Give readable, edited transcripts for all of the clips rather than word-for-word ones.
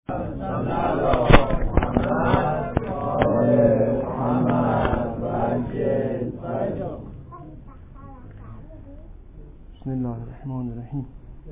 بسم الله الرحمن الرحیم.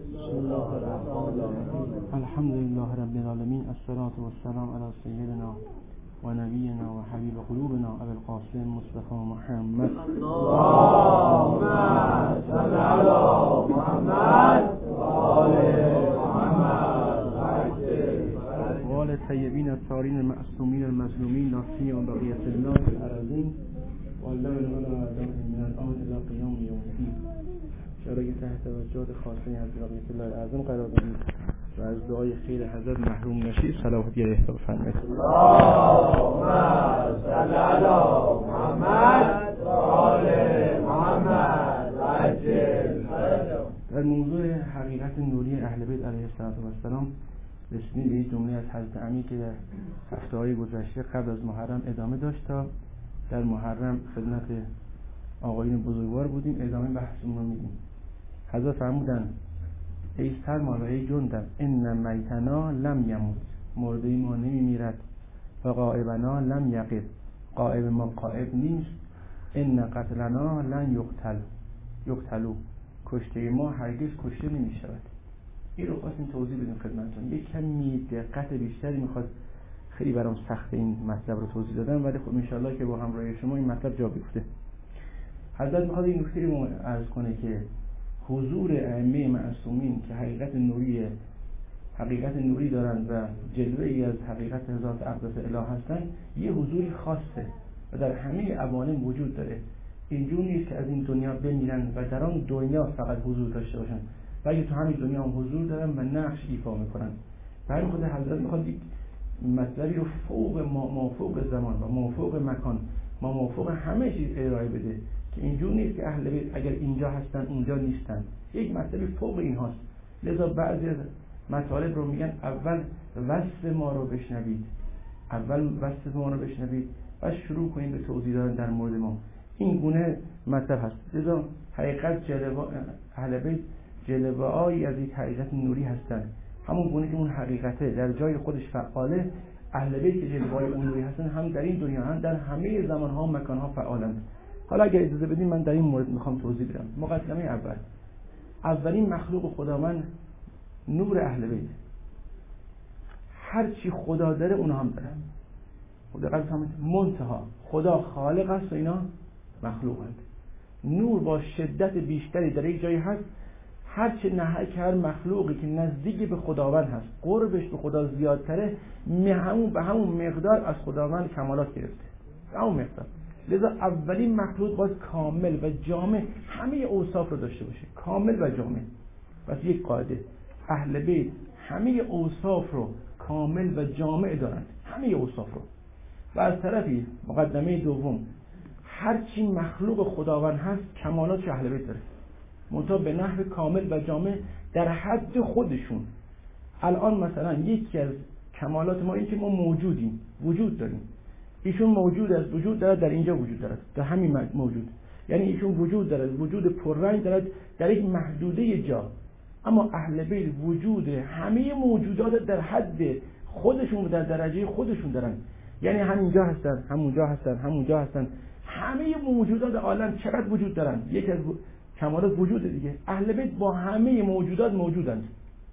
الحمد لله رب العالمین. الصلاة والسلام علی سیدنا و نبینا و حبیب قلوبنا ابی القاسم مصطفی محمد. اللهم صل علی محمد و آل محمد و آل الطیبین الطاهرین المعصومین المظلومین ناصرین بقیة الله فی الارضین و الله من الآن الی قیام یوم الدین. شرایط تحت توجه خاصه حضرت بقیة الله اعظم قرار دادید و از دعای خیر حضرت محروم نشید. صلوات گره احتاب فرمایید. اللهم صل علی محمد و آل محمد و عجل فرجهم. در موضوع حقیقت نوری اهل بیت علیه السلام رسیدیم به این جمله از حضرت امیر که در هفته‌های گذشته قبل از محرم ادامه داشت تا در محرم خدمت آقایون بزرگوار بودیم. ادامه بحثمون رو میدیم. حضرت فرمودن ای سلمان و ای جندب ان میتنا لم یموت، مرده ما نمی میرد، و غائبنا لم یغب، غائب ما غائب نیست، ان قتلنا لن یقتلوا، کشته ما هرگز کشته نمی شود. این رو خواستیم توضیح بدیم خدمتتون. یک کمی دقت بیشتری میخواد، خیلی برام سخت این مطلب رو توضیح دادم، ولی خب انشالله که با همراهی شما این مطلب جا بیفته. حضرت میخواد این نکته رو عرض کنه که حضور ائمه معصومین که حقیقت نوری دارند و جلوه ای از حقیقت ذات اقدس اله هستند، یه حضوری خاصه و در همه عوالم وجود داره. اینجور نیست که از این دنیا بمیرن و در آن دنیا فقط حضور داشته باشن، بلکه تو همین دنیا هم حضور دارن و نقش ایفا میکنن. برای خود حضرت میخواد یک مطلبی رو مافوق زمان و مافوق مکان، مافوق همه چیز ارائه بده که اینجور نیست که اهل بیت اگر اینجا هستن اونجا نیستن. یک مطلبی فوق این هاست. لذا بعضی از مطالب رو میگن اول وصف ما رو بشنوید و شروع کنید به توضیح دادن در مورد ما. این گونه مطلب هست. لذا حقیقت اهل بیت جلوه‌ای از یک حقیقت نوری هستن. همون گونه که اون حقیقته در جای خودش فعاله، اهل بیت که جلوه‌های اون نوری هستن هم در این دنیا هم در همه زمان‌ها و مکان‌ها فعالند. حالا اگر اجازه بدین من در این مورد میخوام توضیح بدم. مقدمه اولین مخلوق خداوند نور اهل بیت. هر چی خدا داره اونا هم دارن. خدا قد منتها خدا خالق است و اینا مخلوقند. نور با شدت بیشتری در یک جایی هست. هر مخلوقی که نزدیک به خداوند هست، قربش به خدا زیادتره، به همون مقدار از خداوند کمالات گرفته. همون مقدار. لذا اولین مخلوق باید کامل و جامع همه اوصاف رو داشته باشه. کامل و جامع. پس یک قاعده، اهل بیت همه اوصاف رو کامل و جامع دارند، همه اوصاف رو. و از طرفی مقدمه دوم، هر چی مخلوق خداوند هست کمالات اهل بیت داره، منتها به نحو کامل و جامع در حد خودشون. الان مثلا یکی از کمالات ما این که ما موجودیم، وجود داریم. ایشون وجود دارد در اینجا وجود دارد، در همین موجود. یعنی ایشون وجود دارد، وجود پررنگ دارد در یک محدوده جا. اما اهل بیت وجود همه موجودات در حد خودشون و در درجه خودشون دارن. یعنی همینجا هستن، همونجا هستن. همه موجودات عالم چقدر وجود دارن؟ یکی از کمالات وجود دیگه. اهل بیت با همه موجودات موجودند.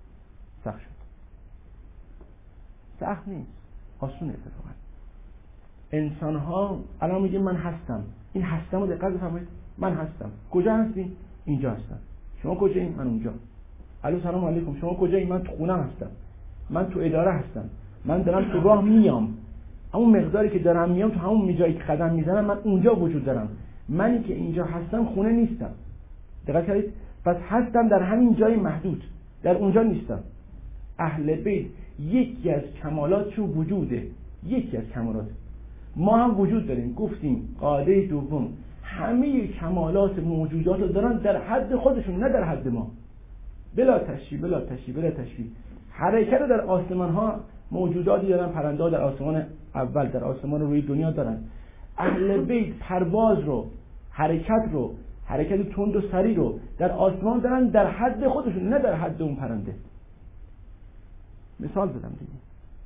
سخت نیست، آسون اتفاقا. انسان ها الان میگه من هستم. این هستم رو دقت بفرمایید. من هستم. کجا هستی؟ اینجا هستم. شما کجایی؟ من اونجا. الو سلام علیکم. شما کجایی؟ من تو خونه هستم. من تو اداره هستم. من دارم تو راه میام. همون مقداری که دارم میام تو همون جایی که قدم میزنم من اونجا وجود دارم. منی که اینجا هستم خونه نیستم. دقت کردید؟ پس هستم در همین جای محدود. در اونجا نیستم. اهل بیت یکی از کمالاتشون وجوده. یکی از کمالات. ما هم وجود داریم. گفتیم قاعده دوم، همه کمالات موجودات رو دارن در حد خودشون، نه در حد ما. بلا تشبیه. حرکت در آسمان ها موجوداتی دارن، پرنده ها در آسمان اول، در آسمان روی دنیا دارن. اهل بیت پرواز رو، حرکت تند و سریع رو در آسمان دارن در حد خودشون، نه در حد اون پرنده. مثال زدم دیگه.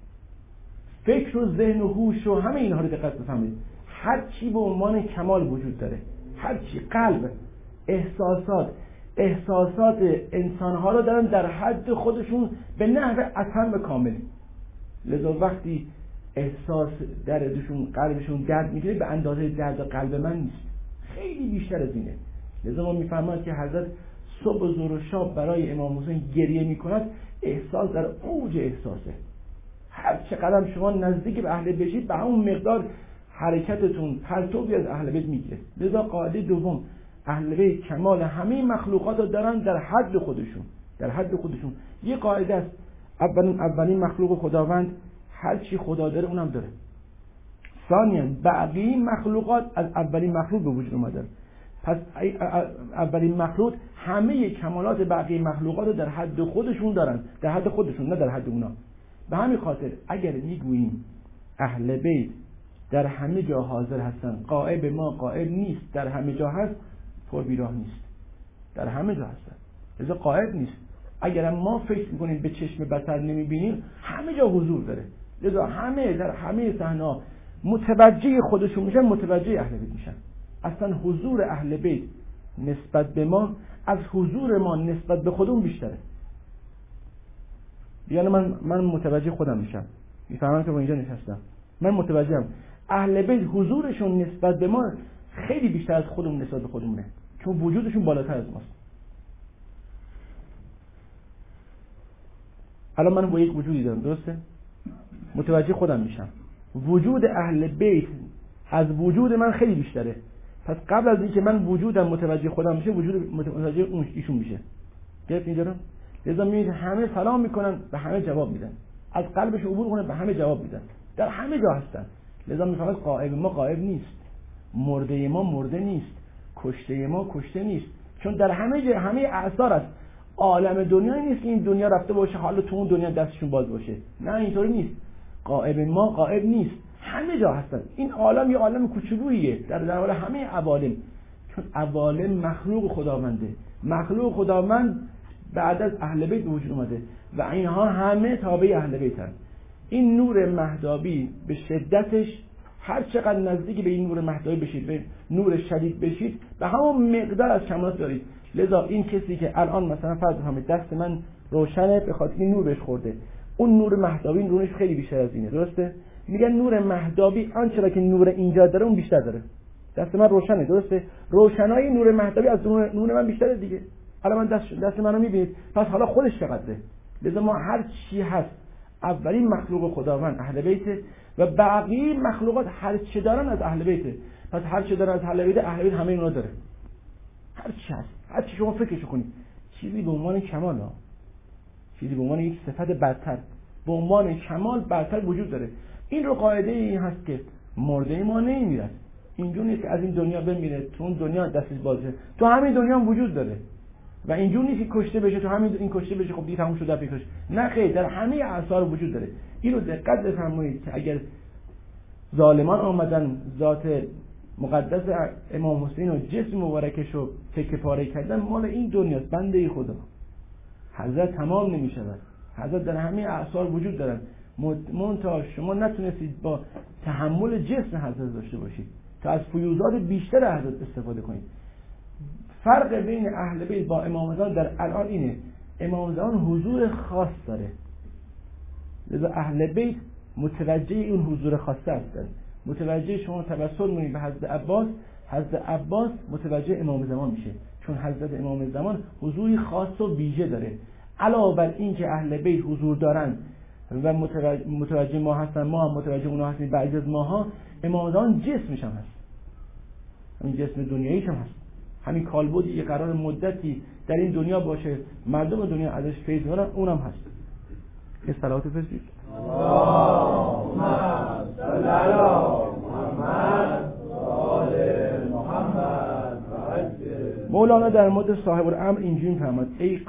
فکر و ذهن و هوش و همه اینها رو دقت بفهمید. هر چی به عنوان کمال وجود داره، هر چی، قلب، احساسات انسانها رو دارن در حد خودشون به نحو اتم کاملی. لذا وقتی احساس دردشون، قلبشون درد میگیره، به اندازه درد قلب من نیست، خیلی بیشتر از اینه. لذا ما میفهمند که حضرت صبح و ظهر و شب برای امام حسین گریه میکند، احساس در اوج احساسه. هر چقدر شما نزدیک به اهل بشید، به همون مقدار حرکتتون پرتوی از اهل بیت میگیره. لذا قاعده دوم، اهل بیت کمال همه مخلوقات رو دارن در حد خودشون. یه قاعده است، اولین مخلوق خداوند هر چی خدا داره اونم داره. ثانیاً بقیه مخلوقات از اولین مخلوق به وجود اومدن. پس اولین مخلوق همه کمالات بقیه مخلوقات رو در حد خودشون دارن، در حد خودشون، نه در حد اونا. به همین خاطر اگر میگوییم اهل بیت در همه جا حاضر هستن، غائب ما غائب نیست، در همه جا هست، پر بیراه نیست، در همه جا هستن. لذا غائب نیست. اگر ما فکر میکنیم به چشم بصر نمیبینیم، همه جا حضور داره. لذا همه در همه صحنه‌ها متوجه خودشون میشن، متوجه اهل بیت میشن. اصلا حضور اهل بیت نسبت به ما از حضور ما نسبت به خودمون بیشتره. یعنی من متوجه خودم میشم، میفهمم که با اینجا نشستم، من متوجهم اهل بیت حضورشون نسبت به ما خیلی بیشتر از خودمون نسبت به خودمونه، چون وجودشون بالاتر از ماست. الان من با یک وجودی دارم، درسته؟ متوجه خودم میشم، وجود اهل بیت از وجود من خیلی بیشتره. پس قبل از اینکه من وجودم متوجه خودم بشه، وجود متوجه ایشون میشه. گرفت اینجا رو؟ لذا میبینید همه سلام میکنن، به همه جواب میدن، از قلبش عبور کنه، به همه جواب میدن، در همه جا هستن. لذا میفهمید غائب ما غائب نیست، مرده ما مرده نیست، کشته ما کشته نیست، چون در همه جا همه اعصار است. عالم دنیایی نیست که این دنیا رفته باشه حالا تو اون دنیا دستشون باز باشه، نه اینطوری نیست. غائب ما غائب نیست، همه جا هستن. این عالم یه عالم کوچولوییه در حال همه عوالم، چون عوالم مخلوق خداونده. مخلوق خداوند بعد از اهل بیت وجود اومده و اینها همه تابع اهل بیتن. این نور مهدابی به شدتش، هر چقدر نزدیک به این نور مهدابی بشید، به نور شدید بشید، به همون مقدار از کمالات دارید. لذا این کسی که الان مثلا فرض کنید دست من روشنه به خاطر این نور بهش خورده، اون نور مهدابی نورش خیلی بیشتر از اینه، درسته؟ میگن نور مهدابی آنچه که نور اینجا داره اون بیشتر داره. دست من روشنه، درسته؟ روشنایی نور مهدابی از نور من بیشتره دیگه. حالا من دست منو میبینید، پس حالا خودش چقدره؟ لذا ما هر چی هست، اولین مخلوق خداوند اهل بیت و بقیه مخلوقات هر چی دارن از اهل بیت. پس هر چی دارن از اهل بیت، اهل بیت همه اونا داره. هر چی هست، هر چی شما فکرشو کنید، چیزی به عنوان کمال ها، چیزی به عنوان یک صفت برتر، به عنوان کمال برتر وجود داره. این رو قاعده این هست که مرده ما نمیمیرد. اینجور نیست که از این دنیا بمیره تو اون دنیا دستش بازه، تو همین دنیا هم وجود داره. و اینجور نیست که کشته بشه تو همین این کشته بشه خب دیگه تموم شده پیکش، نه خیر، در همه اعصار وجود داره. این رو دقت بفرمایید که اگر ظالمان آمدن ذات مقدس امام حسین و جسم مبارکش رو تکه پاره کردن، مال این دنیاست، بنده خدا. حضرت تمام نمی‌شود، حضرت در همه اعصار وجود دارن. منتها شما نتونستید با تحمل جسم حضرت داشته باشید تا از فیوضات بیشتر حضرت استفاده کنید. فرق بین اهل بیت با امام زمان در الان اینه، امام زمان حضور خاص داره، لذا اهل بیت متوجه این حضور خاصه هستند. متوجه شما توسل کنید به حضرت عباس، حضرت عباس متوجه امام زمان میشه، چون حضرت امام زمان حضوری خاص و ویژه داره. علاوه بر این که اهل بیت حضور دارن و متوجه ما هستن، ما هم متوجه اونا هستیم، بعضی از ماها امام زمان جسمش هم هست، همین جسم دنیاییش هم هست، همین کالبدی یه قرار مدتی در این دنیا باشه، مردم دنیا ازش فیض ببرن، اونم هست. یه صلوات بفرستید. اللهم صل علی محمد و آل محمد. مولانا در مورد صاحب الامر اینجوری می‌فرماد: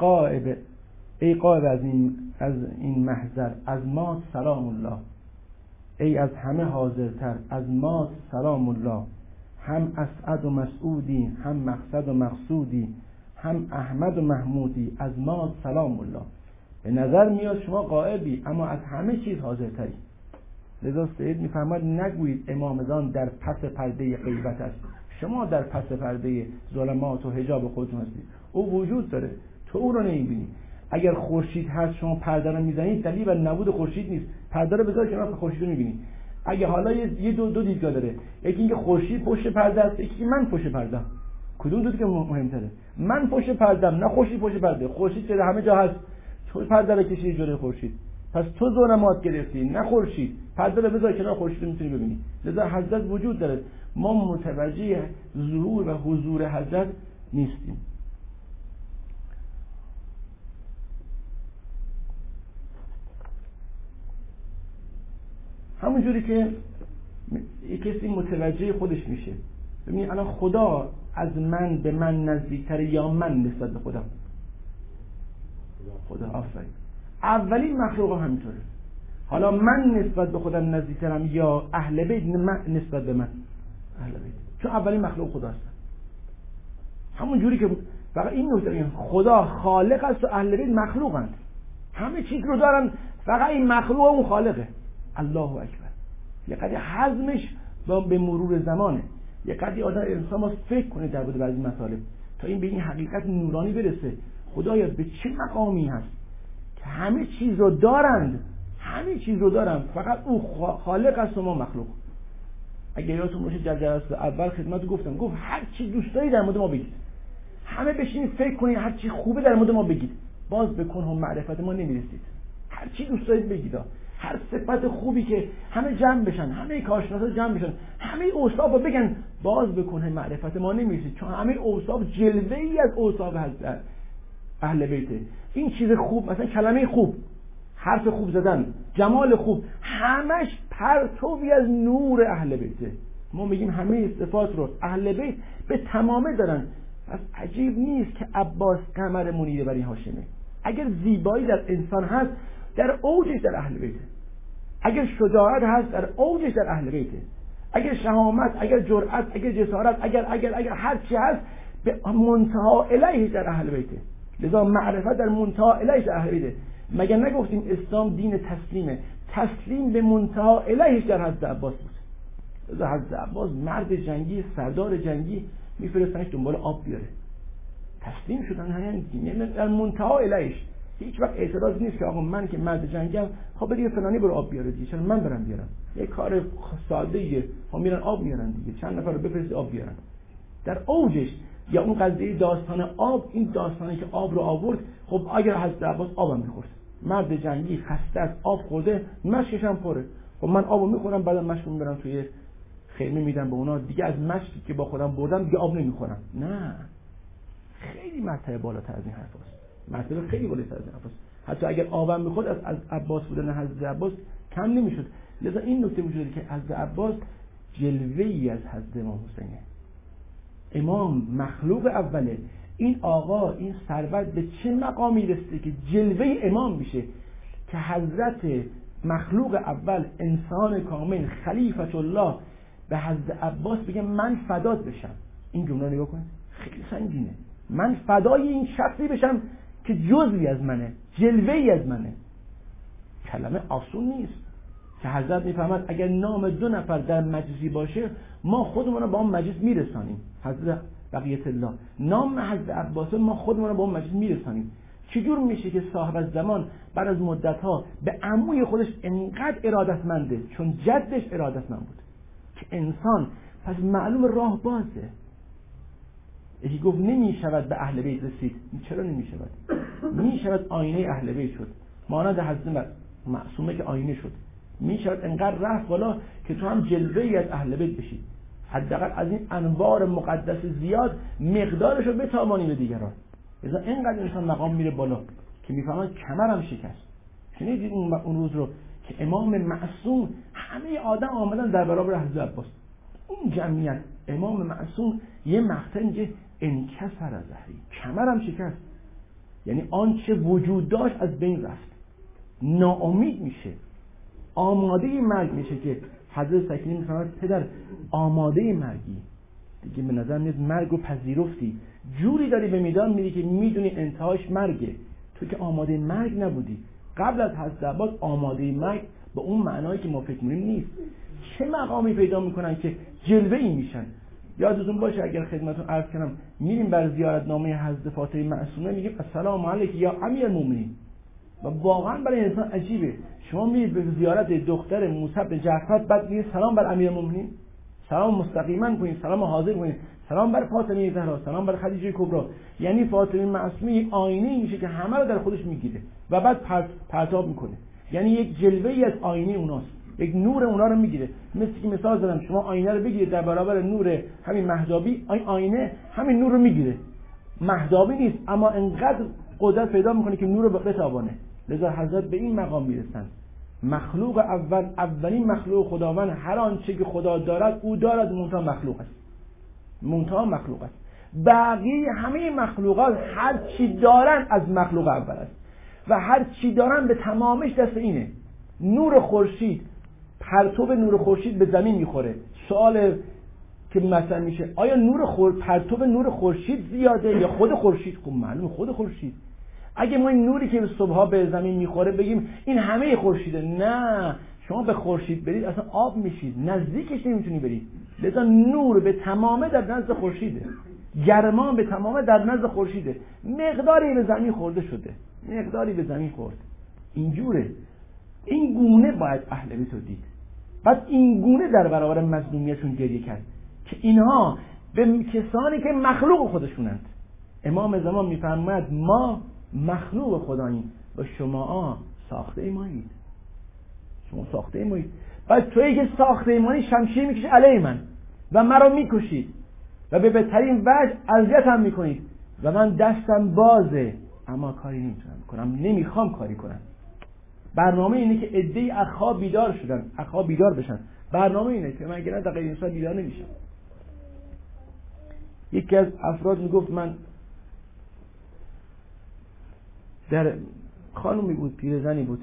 ای غائب از این محضر، از ما سلام الله. ای از همه حاضرتر، از ما سلام الله. هم اسعد و مسعودی، هم مقصد و مقصودی، هم احمد و محمودی، از ما سلام الله. به نظر میاد شما غائبی اما از همه چیز حاضرتری. لذا سید میفرماید نگویید امامزان در پس پرده غیبت است، شما در پس پرده ظلمات و حجاب خودتون هستید. او وجود داره، تو او رو نمیبینی. اگر خورشید هست شما پرده رو میزنید، دلیل بر نبود خورشید نیست. پرده رو بذار کنار، خورشید رو میبینی. اگه حالا یه دو دیدگاه داره، یکی اینکه خورشید پشت پرده است، یکی من پشت پرده. کدوم دو دیگه مهمتره؟ من پشت پردم نه خورشید پشت پرده. خورشید که همه جا هست، تو پرده رو کشیدی جلوی خورشید، پس تو ظلمات گرفتی نه خورشید. پرده رو بذار کنار، خورشید رو میتونی ببینی. لذا حضرت وجود داره، ما متوجه ظهور و حضور حضرت نیستیم. همون جوری که یک کسی متوجه خودش میشه. ببینید الان خدا از من به من نزدیکتره یا من نسبت به خودم؟ خدا. آفرین. اولین مخلوق هم همینطوره. حالا من نسبت به خودم نزدیکترم یا اهل بیت نسبت به من؟ اهل بیت. چون اولین مخلوق خدا هستن. همون جوری که فقط این نکته، خدا خالق است و اهل بیت مخلوقند. همه چیز رو دارن، فقط این مخلوق و اون خالقه. الله اکبر. یه قدری حزمش به مرور زمانه. یه قدری آدم انسان ما فکر کنه در مورد بعضی مطالب تا این به این حقیقت نورانی برسه. خدایا به چه مقامی هست که همه چیز رو دارند، همه چیز رو دارند، فقط او خالق است و ما مخلوق. اگه یادتون باشه در جلسه اول خدمتتون گفتم، گفت هر چی دوست دارید در مورد ما بگید، همه بشینید فکر کنید هر چی خوبه در مورد ما بگید، باز به کنه معرفت ما نمیرسید. هر چی دوست دارید بگید، هر صفت خوبی که همه جمع بشن، همه کارشناسا جمع بشن، همه اوصاف رو بگن، باز به کنه معرفت ما نمیرسید. چون همه اوصاف جلوه‌ای از اوصاف حضرت اهل بیته. این چیز خوب، مثلا کلمه خوب، حرف خوب زدن، جمال خوب، همش پرتوی از نور اهل بیته. ما میگیم همه صفات رو اهل بیت به تمامه دارن. پس عجیب نیست که عباس قمر منیر بر این هاشمه. اگر زیبایی در انسان هست، در اوجش در اهل بیته. اگر شجاعت هست، در اوجش در اهل بیته. اگر شهامت، اگر جرأت، اگر جسارت، اگر هر چی هست، به منتها الیه در اهل بیته. لذا معرفت در منتها الیه در اهل بیته. مگر نگفتیم اسلام دین تسلیمه؟ تسلیم به منتها الیهش در حضرت عباس بود. لذا حضرت عباس مرد جنگی، سردار جنگی، میفرستنش دنبال آب بیاره. تسلیم شدن یعنی در منتها الیهش. هیچ وقت اعتراض نیست که آقا من که مرد جنگم، خب بده فلانی برو آب بیاره دیگه، چرا من برم بیارم؟ یه کار ساده ایه، خب میرن آب میارن دیگه، چند نفر رو بفرست آب بیارن. در اوجش یا اون قضیه داستان آب، این داستانی که آب رو آورد، خب اگر حضرت عباس آبم میخورد، مرد جنگی خسته از آب خورده، مشکش هم پره، خب من آبو میخورم، بعدم مشکو میبرم توی خیمه میدم به اونا، دیگه از مشکی که با خودم بردم دیگه آب نمیخورم. نه، خیلی مرتبه بالاتر از این حرفاست. مرتبه خیلی بالاتر از این حرفاست. حتی اگر آبم میخورد از عباس بودن حضرت عباس کم نمیشد. لذا این نکته وجود که حضرت عباس جلوه‌ای از حضرت امام حسینه. امام مخلوق اوله. این آقا، این ثروت به چه مقامی رسیده که جلوه امام میشه که حضرت مخلوق اول، انسان کامل، خلیفت الله، به حضرت عباس بگه من فدات بشم. این جمله نگاه کنید، خیلی سنگینه. من فدای این شخصی بشم که جزوی از منه، جلوه‌ای از منه. کلمه آسون نیست که حضرت میفهمد اگر نام 2 نفر در مجلسی باشه، ما خودمون رو با اون مجلس میرسانیم. حضرت بقیت الله، نام حضرت عباس ما خودمون رو با اون مجلس میرسانیم. چجور میشه که صاحب الزمان بعد از مدت‌ها به عموی خودش انقدر ارادتمنده، چون جدش ارادتمند بود که انسان پس معلوم راه بازه. یکی گفت نمیشود به اهل بیت رسید. چرا نمیشود؟ میشود آینه اهل بیت شد، مانند حضرت معصومه که آینه شد. میشود انقدر رفت بالا که تو هم جلوه‌ای از اهل بیت بشی، حداقل از این انوار مقدس زیاد مقدارش رو بتوانی به دیگران. لذا اینقدر انسان مقام میره بالا که میفهمه کمرم شکست. شنیدید اون روز رو که امام معصوم، همه آدم آمدن در برابر حضرت عباس، اون جمعیت، امام معصوم یه مقطع میگه انکسر از ظهری، کمرم شکست. یعنی آنچه وجود داشت از بین رفت، ناامید میشه، آماده مرگ میشه. که حضرت سکینی میفرماید پدر آماده مرگی دیگه، به نظر میاد مرگ رو پذیرفتی، جوری داری به میدان میری که میدونی انتهاش مرگه. تو که آماده مرگ نبودی. قبل از حضرت عباس آماده مرگ به اون معنایی که ما فکر می‌کنیم نیست. چه مقامی پیدا میکنن که جلوه‌ای میشن. یادتون باشه اگر خدمتتون عرض کنم میریم بر زیارتنامه حضرت فاطمه معصومه میگیم السلام علیک یا امیرالمومنین، و واقعا برای انسان عجیبه شما میرید به زیارت دختر موسی بن جعفر بعد میگید سلام بر امیرالمومنین، سلام مستقیما کنید، سلام حاضر کنید، سلام بر فاطمه زهرا، سلام بر خدیجه کبری. یعنی فاطمه معصومه آینه میشه که همه رو در خودش میگیره و بعد پرتاب میکنه، یعنی یک جلوه‌ای از آینه اوناست، یک نور اونا رو میگیره. مثل که مثال زدم شما آینه رو بگیرید در برابر نور همین مهتابی، آینه همین نور رو میگیره، مهتابی نیست اما انقدر قدرت پیدا میکنه که نور رو بتابانه. لذا حضرت به این مقام میرسن مخلوق اولین مخلوق خداوند، هر آنچه که خدا دارد او دارد، منتها مخلوق است، منتها مخلوق است. بقیه همه مخلوقات هر چی دارن از مخلوق اول است و هر چی دارن به تمامش دست اینه. نور خورشید، پرتو نور خورشید به زمین میخوره. سوال که مثلا میشه آیا پرتو نور خورشید زیاده یا خود خورشید؟ خب معلومه خود خورشید. اگه ما این نوری که صبحا به زمین میخوره بگیم این همه خورشیده، نه، شما به خورشید برید اصلا آب میشید، نزدیکش نمیتونی برید. لذا نور به تمامه در نزد خورشیده، گرما به تمامه در نزد خورشیده، مقداری به زمین خورده شده، مقداری به زمین خورد. اینجوره، این گونه باید اهل بیت رو دید. بعد این گونه در برابر مظلومیتشون گریه کرد که اینها به کسانی که مخلوق خودشونند. امام زمان میفرماید ما مخلوق خداییم و شما ساخته مایید، شما ساخته مایید. بعد تویی که ساخته مایی شمشیر میکشید علیه من و مرا میکشید و به بهترین وجه اذیتم میکنید و من دستم بازه اما کاری نمیتونم کنم، نمیخوام کاری کنم. برنامه اینه که عده‌ای اخا بیدار شدن، اخا بیدار بشن. برنامه اینه که من اگه نه دقیقاً انسان بیدار نمیشم. یکی از افراد میگفت من در خانومی بود، پیرزنی بود،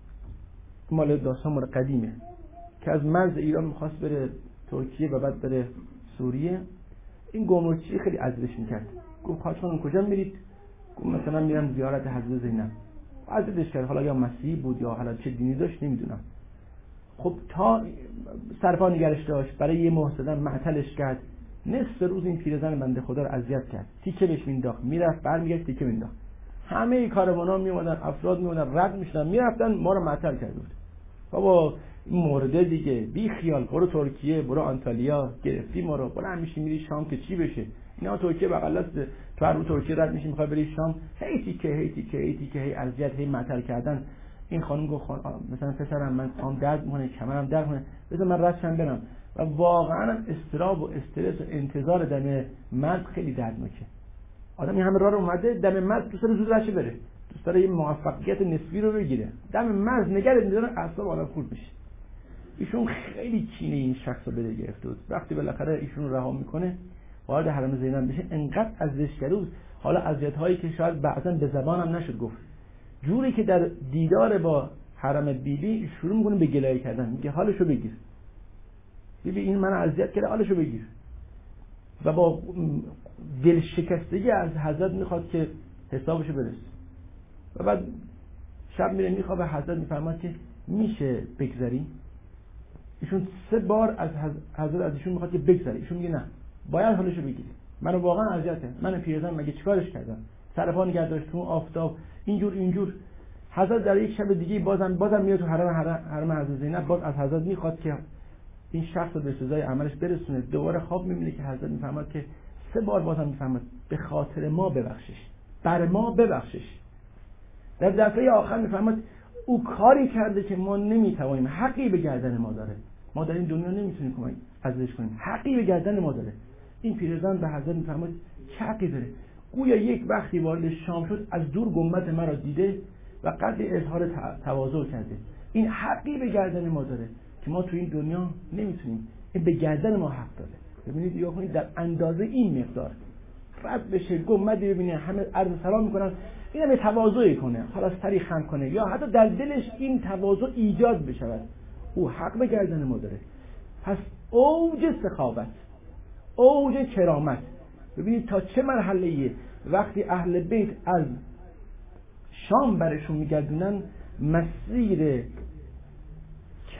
مال داستان مال قدیمه، که از مرز ایران میخواست بره ترکیه و بعد بره سوریه. این گمرکچی خیلی عزیزش میکرد، گفت خواهش خانم کجا میرید؟ گفت مثلا میرم زیارت حضرت زینب. عزیزش کرد، حالا یا مسیحی بود یا حالا چه دینی داشت نمیدونم. خب تا سرپا نگرش داشت، برای یه محسن معطلش کرد، نصف روز این پیرزن بنده خدا رو اذیت کرد، تیکه بهش مینداخت، میرفت برمیگشت تیکه مینداخت. همه کاروانا میومدن، افراد میومدن، رد میشدن، میرفتن، ما رو معطل کرده بود. بابا این مرده دیگه، بی خیال، برو ترکیه، برو آنتالیا، گرفتی ما رو، برو همیشه میری شام که چی بشه؟ اینا ترکیه بغل است، تو هر رو ترکیه رد میشی میخوای بری شام، هی تیکه هی اذیت، هی معطل کردن. این خانم گفت مثلا پسرم من پام درد میکنه، کمرم درد میکنه، بذار من ردشم برم. و واقعا استراب و استرس و انتظار دم مرد خیلی دردناکه. آدم این همه راه رو اومده، دم مرد دوست داره زود رشه بره، دوست داره یه موفقیت نسبی رو بگیره، دم مرد نگرد میداره اعصاب آدم خورد بشه. ایشون خیلی کینه این شخص رو بده گرفته بود. وقتی بالاخره ایشون رو رها میکنه وارد حرم زینب بشه، انقدر ازش کرد، حالا اذیت هایی که شاید بعضا به زبانم نشد گفت، جوری که در دیدار با حرم بیبی شروع میکنه به گلایه کردن، میگه حالشو بگیر، بیبی این منو اذیت کرده، حالشو بگیر. و با دل شکستگی از حضرت میخواد که حسابشو برسه. و بعد شب میره میخوابه، حضرت میفرماد که میشه بگذری؟ ایشون 3 بار از حضرت از ایشون میخواد که بگذری، ایشون میگه نه، باید حالشو بگیری، منو واقعا اذیته، من پیرزن مگه چیکارش کردم، سر پا نگه داشت تو آفتاب اینجور. حضرت در یک شب دیگه بازم میاد تو حرم حضرت زینب، باز از حضرت میخواد که این شخص رو به سزای عملش برسونه. دوباره خواب میبینه که حضرت میفرماد که 3 بار بازم میفرماد به خاطر ما ببخشش، بر ما ببخشش. در دفعه آخر میفرماد او کاری کرده که ما نمیتوانیم، حقی به گردن ما داره، ما در این دنیا نمیتونیم کمک ازش کنیم، حقی به گردن ما داره. این پیرزن به حضرت میفرماد چه حقی داره؟ گویا یک وقتی وارد شام شد از دور گنبد مرا دیده و قدر اظهار تواضع کرده، این حقی به گردن ما داره که ما تو این دنیا نمیتونیم، این به گردن ما حق داره. ببینید یا کنید در اندازه این مقدار رد بشه، گنبدی ببینه همه عرض سلام میکنن، این هم تواضعی کنه، حالا سری خم کنه یا حتی در دلش این تواضع ایجاد بشود، او حق به گردن ما داره. پس اوج سخاوت، اوج کرامت، ببینید تا چه مرحله‌ایه وقتی اهل بیت از شام برشون میگردونن، مسیر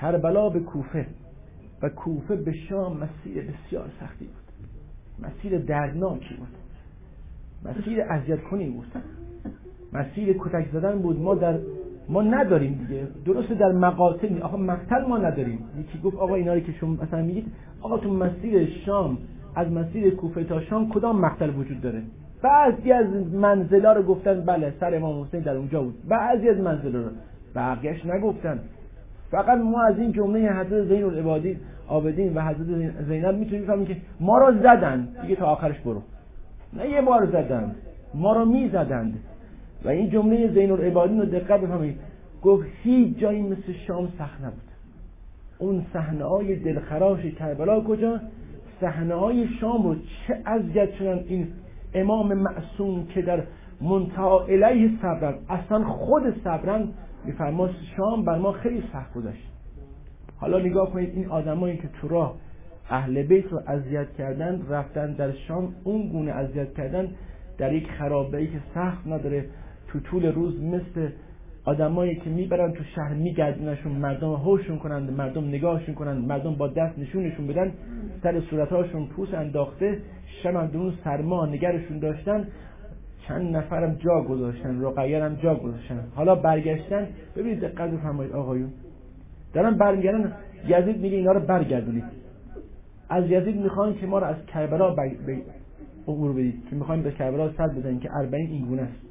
کربلا به کوفه و کوفه به شام مسیر بسیار سختی بود، مسیر دردناکی بود، مسیر اذیت کنی بود، مسیر کتک زدن بود. ما نداریم دیگه، درسته در مقاتل آقا مقتل ما نداریم. یکی گفت آقا اینا رو که شما مثلا میگید آقا تو مسیر شام از مسیر کوفه تا شام کدام مقتل وجود داره؟ بعضی از منزلا رو گفتن بله سر امام حسین در اونجا بود، بعضی از منزلا رو بقیه‌اش نگفتن. فقط ما از این جمله حضرت زین العابدین و حضرت زینب میتونیم بفهمیم که ما رو زدن دیگه تا آخرش برو، نه یه بار زدن، ما رو میزدند. و این جمله زین العابدین رو دقت بفهمید، گفت هیچ جایی مثل شام سخت نبود. اون صحنه‌های دلخراش کربلا کجا؟ صحنه‌های شام رو چه اذیت شدن این امام معصوم که در منتهی الیه صبرن، اصلا خود صبرن، میفرماد شام بر ما خیلی سخت گذشت. حالا نگاه کنید این آدمایی که تو راه اهل بیت رو اذیت کردن، رفتن در شام اون گونه اذیت کردن در یک خرابه‌ای که سخت نداره، تو طول روز مثل آدمایی که میبرن تو شهر میگردونشون، مردم هوشون کنند، مردم نگاهشون کنند، مردم با دست نشونشون بدن، سر صورتاشون پوست انداخته، شمندون سرما نگرشون داشتن، چند نفرم جا گذاشتن، رقیه‌ام جا گذاشتن. حالا برگشتن، ببینید دقت بفرمایید آقایون، دارن برمیگردن، یزید میگه اینا رو برگردونید. از یزید میخوان که ما رو از کربلا عبور بدید، که میخوایم به کربلا سر بزنیم که 40 این گونه است.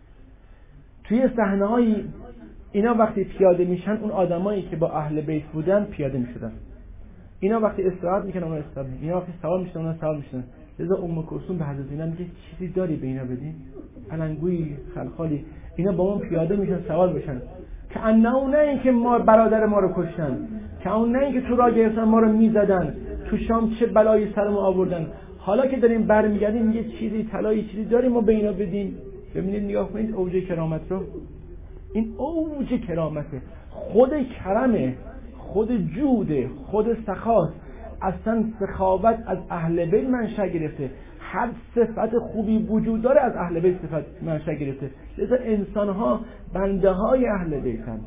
توی صحنه‌های اینا وقتی پیاده میشن، اون آدمایی که با اهل بیت بودن پیاده میشدن، اینا وقتی استراحت میکنن اون استراحت میکنن، اینا وقتی سوار میشن اون سوار میشن. لذا ام کلثوم به حضرت زینب میگه چیزی داری به اینا بدی؟ پلنگویی، خلخالی. اینا با اون پیاده میشن سوار بشن، که نه اینکه ما برادر ما رو کشتن، که اون نه اینکه تو راه گرفتن ما رو میزدن، تو شام چه بلایی سر ما آوردن، حالا که داریم برمیگردیم میگه چیزی طلایی چیزی داریم ما به اینا بدیم. ببینید نگاه کنید اوج کرامت رو، این اوج کرامته، خود کرمه، خود جوده، خود سخاست. اصلا سخاوت از اهل بیت منشأ گرفته، هر صفت خوبی وجود داره از اهل بیت صفت منشأ گرفته. لذا انسان‌ها بنده های اهل بیتن،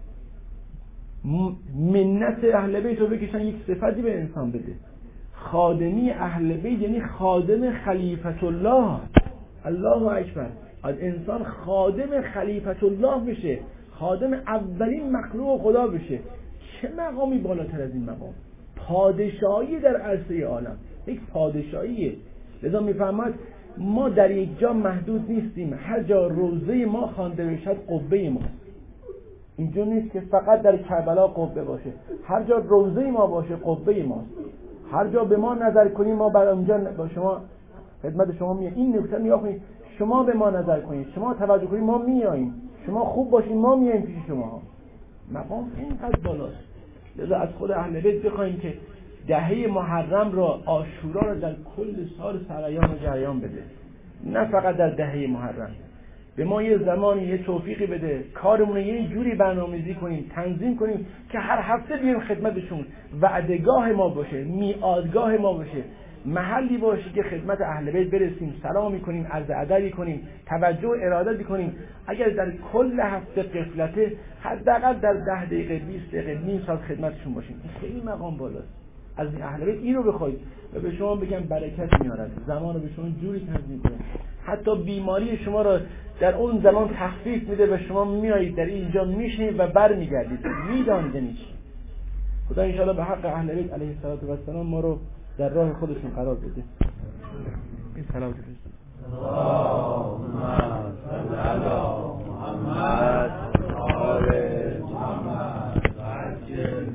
منت اهل بیت رو بکشن یک صفتی به انسان بده. خادمی اهل بیت یعنی خادم خلیفت الله. الله اکبر. از انسان خادم خلیفت الله بشه، خادم اولین مخلوق خدا بشه، چه مقامی بالاتر از این مقام؟ پادشاهی در عرصه عالم، یک پادشاهیه. لذا میفرماد ما در یک جا محدود نیستیم، هر جا روضه ما خوانده بشد قبه ما. اینجا نیست که فقط در کربلا قبه باشه، هر جا روضه ما باشه قبه ماست. هر جا به ما نظر کنیم ما بر اونجا با شما خدمت شما میایم. این نکته نگاه کنید، شما به ما نظر کنید، شما توجه کنید ما میاییم، شما خوب باشید ما میاییم پیش شما. مقام اینقدر بالاست. لذا از خود اهل بیت بخوایم که دهه محرم را، عاشورا را در کل سال سرایان و جریان بده، نه فقط در دهه محرم. به ما یه زمانی یه توفیقی بده، کارمون یه جوری برنامه‌ریزی کنیم، تنظیم کنیم که هر هفته بیایم خدمتشون، وعدگاه ما باشه، میعادگاه ما باشه، محلی باشه که خدمت اهل بیت برسیم، سلامی کنیم، عرض ادبی کنیم، توجه و ارادت کنیم. اگر در کل هفته غفلته، حداقل در 10 دقیقه 20 دقیقه نیم ساعت خدمتشون باشیم. این خیلی مقام بالاست. از این اهل بیت اینو بخواید و به شما بگم برکت میارد، زمانو به شما جوری تنظیم کنه، حتی بیماری شما را در اون زمان تخفیف میده و شما میایید در اینجا میشینید و برمیگردید میدانید یعنی چی. خدا ان شاءالله به حق اهل بیت علیه السلام ما رو در راه خودشون قرار بده. این صلوات رسول اللهم صل علی محمد و آل محمد و عجل.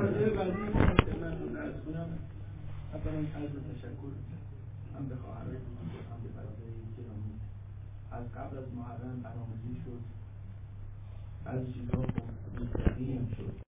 هم به خواهرتون هم به برادرای گرامی از قبل از محرم برنامه‌ریزی شد، بعضی چیزها مستقیم شد.